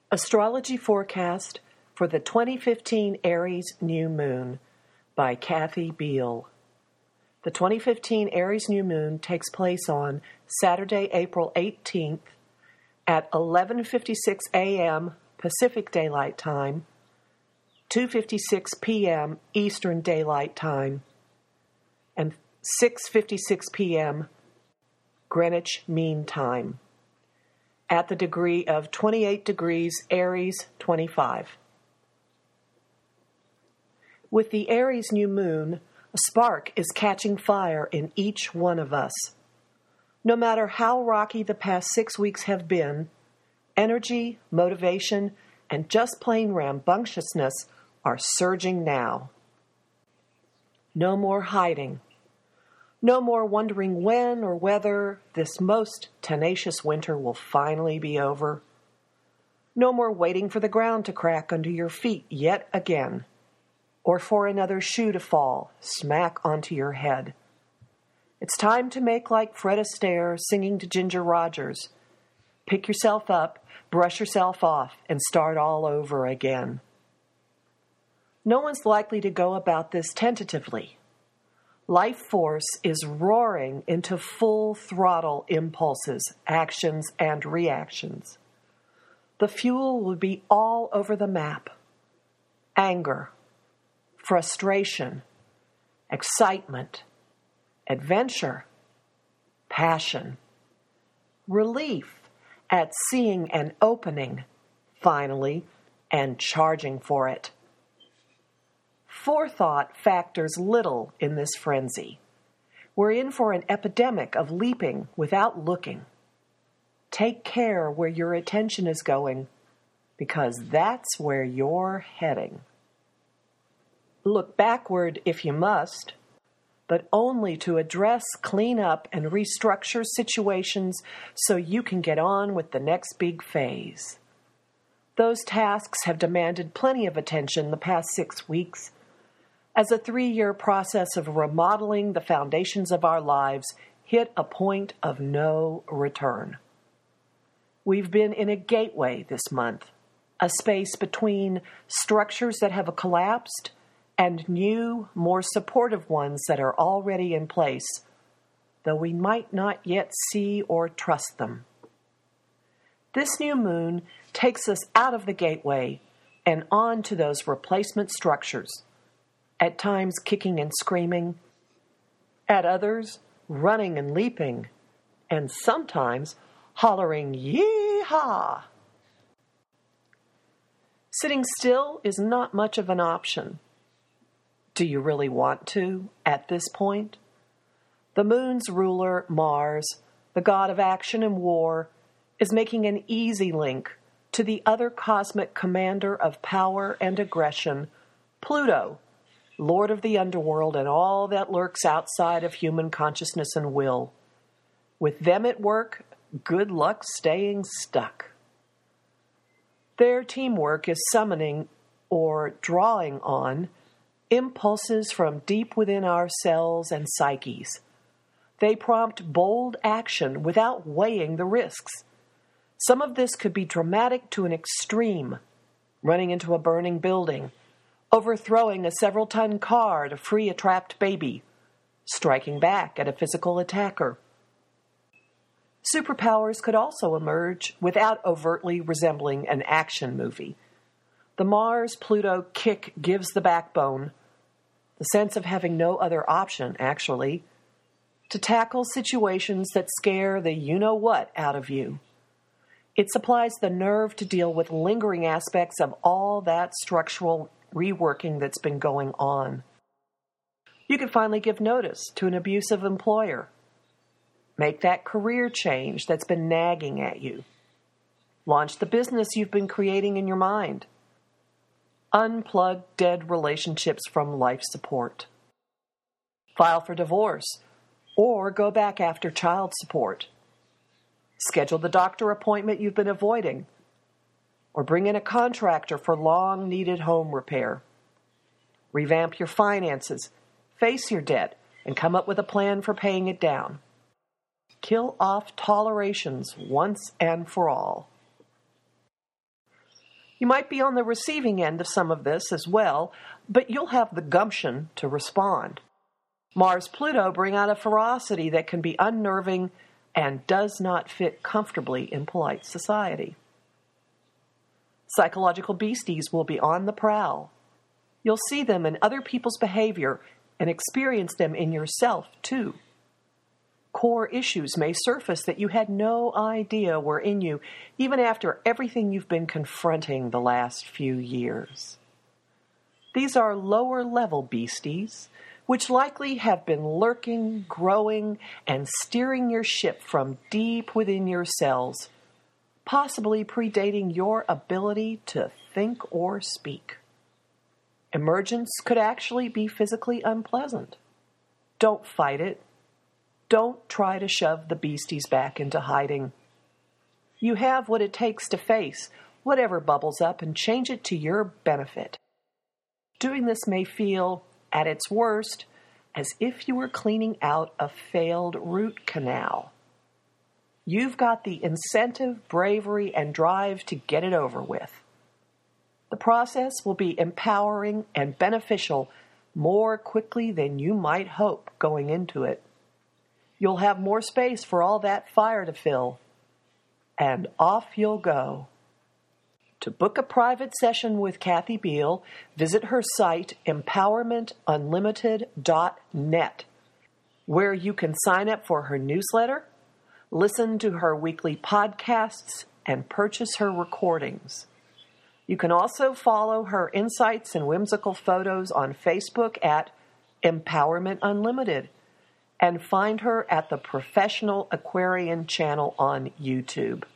Astrology Forecast for the 2015 Aries New Moon by Kathy Beal. The 2015 Aries New Moon takes place on Saturday, April 18th at 11:56 a.m. Pacific Daylight Time, 2:56 p.m. Eastern Daylight Time, and 6:56 p.m. Greenwich Mean Time, at the degree of 28 degrees Aries 25. With the Aries new moon, a spark is catching fire in each one of us. No matter how rocky the past 6 weeks have been, energy, motivation, and just plain rambunctiousness are surging now. No more hiding. No more wondering when or whether this most tenacious winter will finally be over. No more waiting for the ground to crack under your feet yet again, or for another shoe to fall smack onto your head. It's time to make like Fred Astaire singing to Ginger Rogers. Pick yourself up, brush yourself off, and start all over again. No one's likely to go about this tentatively. Life force is roaring into full throttle impulses, actions, and reactions. The fuel will be all over the map. Anger, frustration, excitement, adventure, passion, relief at seeing an opening, finally, and charging for it. Forethought factors little in this frenzy. We're in for an epidemic of leaping without looking. Take care where your attention is going, because that's where you're heading. Look backward if you must, but only to address, clean up, and restructure situations so you can get on with the next big phase. Those tasks have demanded plenty of attention the past 6 weeks, as a 3-year process of remodeling the foundations of our lives hit a point of no return. We've been in a gateway this month, a space between structures that have collapsed and new, more supportive ones that are already in place, though we might not yet see or trust them. This new moon takes us out of the gateway and on to those replacement structures, at times kicking and screaming, at others running and leaping, and sometimes hollering yee-haw. Sitting still is not much of an option. Do you really want to at this point? The moon's ruler, Mars, the god of action and war, is making an easy link to the other cosmic commander of power and aggression, Pluto, Lord of the underworld and all that lurks outside of human consciousness and will. With them at work, good luck staying stuck. Their teamwork is summoning or drawing on impulses from deep within ourselves and psyches. They prompt bold action without weighing the risks. Some of this could be dramatic to an extreme, running into a burning building, overthrowing a several-ton car to free a trapped baby, striking back at a physical attacker. Superpowers could also emerge without overtly resembling an action movie. The Mars-Pluto kick gives the backbone, the sense of having no other option, actually, to tackle situations that scare the you-know-what out of you. It supplies the nerve to deal with lingering aspects of all that structural reworking that's been going on. You can finally give notice to an abusive employer. Make that career change that's been nagging at you. Launch the business you've been creating in your mind. Unplug dead relationships from life support. File for divorce or go back after child support. Schedule the doctor appointment you've been avoiding, or bring in a contractor for long-needed home repair. Revamp your finances, face your debt, and come up with a plan for paying it down. Kill off tolerations once and for all. You might be on the receiving end of some of this as well, but you'll have the gumption to respond. Mars-Pluto bring out a ferocity that can be unnerving and does not fit comfortably in polite society. Psychological beasties will be on the prowl. You'll see them in other people's behavior and experience them in yourself, too. Core issues may surface that you had no idea were in you, even after everything you've been confronting the last few years. These are lower-level beasties, which likely have been lurking, growing, and steering your ship from deep within your cells, possibly predating your ability to think or speak. Emergence could actually be physically unpleasant. Don't fight it. Don't try to shove the beasties back into hiding. You have what it takes to face whatever bubbles up and change it to your benefit. Doing this may feel, at its worst, as if you were cleaning out a failed root canal. You've got the incentive, bravery, and drive to get it over with. The process will be empowering and beneficial more quickly than you might hope going into it. You'll have more space for all that fire to fill, and off you'll go. To book a private session with Kathy Beal, visit her site, empowermentunlimited.net, where you can sign up for her newsletter, listen to her weekly podcasts, and purchase her recordings. You can also follow her insights and whimsical photos on Facebook at Empowerment Unlimited, and find her at the Professional Aquarian channel on YouTube.